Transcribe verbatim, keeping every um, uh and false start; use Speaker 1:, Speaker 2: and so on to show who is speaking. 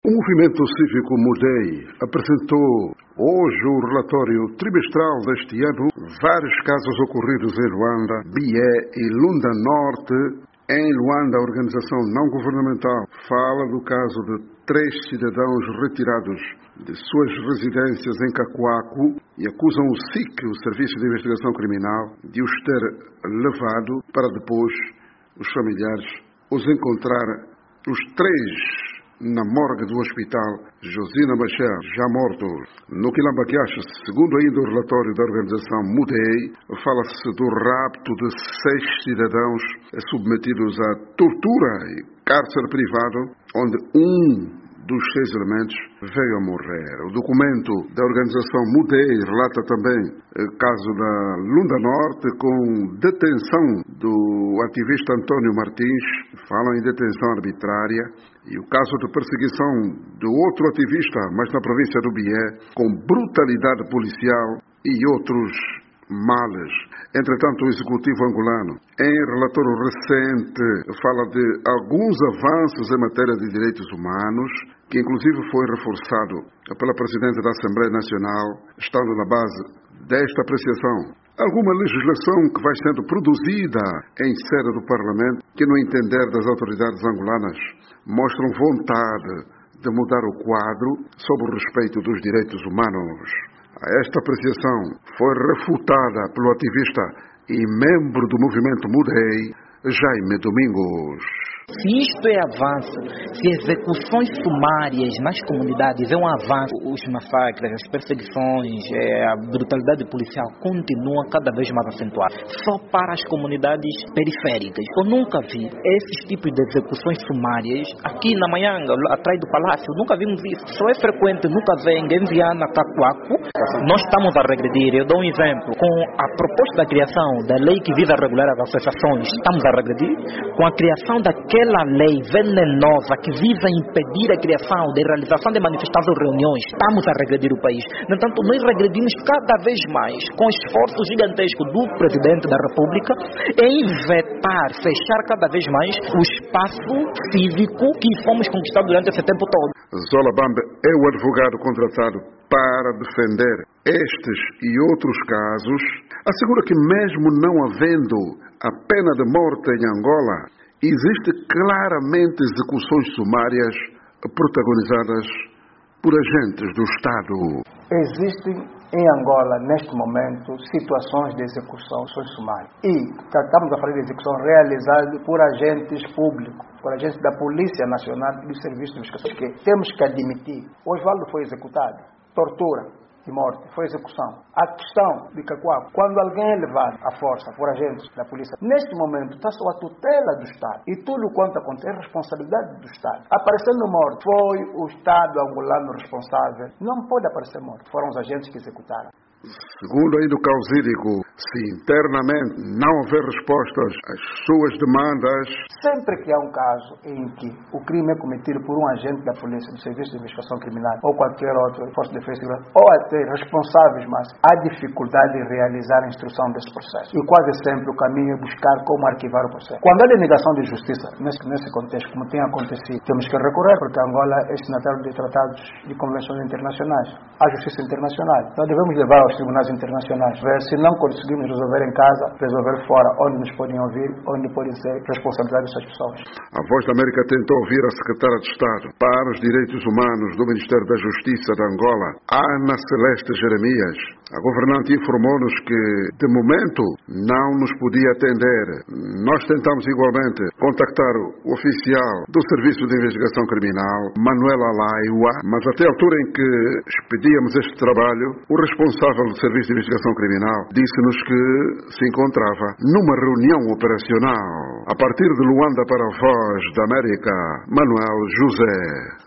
Speaker 1: O movimento cívico Mudei apresentou hoje o relatório trimestral deste ano, vários casos ocorridos em Luanda, Bié e Lunda Norte. Em Luanda, a organização não governamental fala do caso de três cidadãos retirados de suas residências em Cacoaco e acusam o S I C, o Serviço de Investigação Criminal, de os ter levado para depois os familiares os encontrar os três na morgue do hospital Josina Machel, já mortos. No Quilamba-Quiacho, segundo ainda o relatório da organização Mudei, fala-se do rapto de seis cidadãos submetidos à tortura e cárcere privado, onde um dos seis elementos veio a morrer. O documento da organização Mudei relata também o caso da Lunda Norte com detenção do ativista Antônio Martins, falam em detenção arbitrária, e o caso de perseguição do outro ativista, mas na província do Bié, com brutalidade policial e outros males. Entretanto, o Executivo angolano, em relatório recente, fala de alguns avanços em matéria de direitos humanos, que inclusive foi reforçado pela Presidente da Assembleia Nacional, estando na base desta apreciação. Alguma legislação que vai sendo produzida em sede do Parlamento, que no entender das autoridades angolanas mostram vontade de mudar o quadro sobre o respeito dos direitos humanos. Esta apreciação foi refutada pelo ativista e membro do movimento Mudei, Jaime Domingos.
Speaker 2: Se isto é avanço, se execuções sumárias nas comunidades é um avanço, os massacres, as perseguições, a brutalidade policial continuam cada vez mais acentuadas. Só para as comunidades periféricas. Eu nunca vi esses tipos de execuções sumárias aqui na Manhanga, atrás do palácio. Nunca vimos isso. Só é frequente, nunca vem em Viana, Cacoaco. Nós estamos a regredir. Eu dou um exemplo. Com a proposta da criação da lei que visa regular as associações, estamos a regredir. Com a criação daquele Aquela lei venenosa que visa impedir a criação de realização de manifestações ou reuniões, estamos a regredir o país. No entanto, nós regredimos cada vez mais com o esforço gigantesco do Presidente da República em vetar, fechar cada vez mais o espaço cívico que fomos conquistados durante esse tempo todo.
Speaker 1: Zola Bambe é o advogado contratado para defender estes e outros casos. Assegura que mesmo não havendo a pena de morte em Angola, existe claramente execuções sumárias protagonizadas por agentes do Estado.
Speaker 3: Existem em Angola, neste momento, situações de execução sumária. E estamos a falar de execução realizada por agentes públicos, por agentes da Polícia Nacional e do Serviço de Investigação. Que temos que admitir, Osvaldo foi executado, tortura e morte, foi execução. A questão de Cacoaco, quando alguém é levado à força por agentes da polícia, neste momento está sob a tutela do Estado. E tudo quanto acontece é responsabilidade do Estado. Aparecendo morto, foi o Estado angolano responsável. Não pode aparecer morto, foram os agentes que executaram.
Speaker 1: Segundo ainda o Causídico, se internamente não houver respostas às suas demandas...
Speaker 3: Sempre que há um caso em que o crime é cometido por um agente da polícia, do Serviço de Investigação Criminal, ou qualquer outro, Força de Defesa, ou até responsáveis, mas há dificuldade em realizar a instrução desse processo. E quase sempre o caminho é buscar como arquivar o processo. Quando há denegação de justiça, nesse, nesse contexto, como tem acontecido, temos que recorrer, porque Angola é destinatário de tratados de convenções internacionais, à justiça internacional. Então devemos levar aos tribunais internacionais, ver se não conseguimos resolver em casa, resolver fora, onde nos podem ouvir, onde podem ser responsabilidade dessas pessoas.
Speaker 1: A Voz da América tentou ouvir a secretária de Estado para os Direitos Humanos do Ministério da Justiça de Angola, Ana Celeste Jeremias. A governante informou-nos que, de momento, não nos podia atender. Nós tentamos igualmente contactar o oficial do Serviço de Investigação Criminal, Manuel Alaiua, mas até a altura em que expedíamos este trabalho, o responsável do Serviço de Investigação Criminal disse-nos que se encontrava numa reunião operacional. A partir de Luanda para a Voz da América, Manuel José.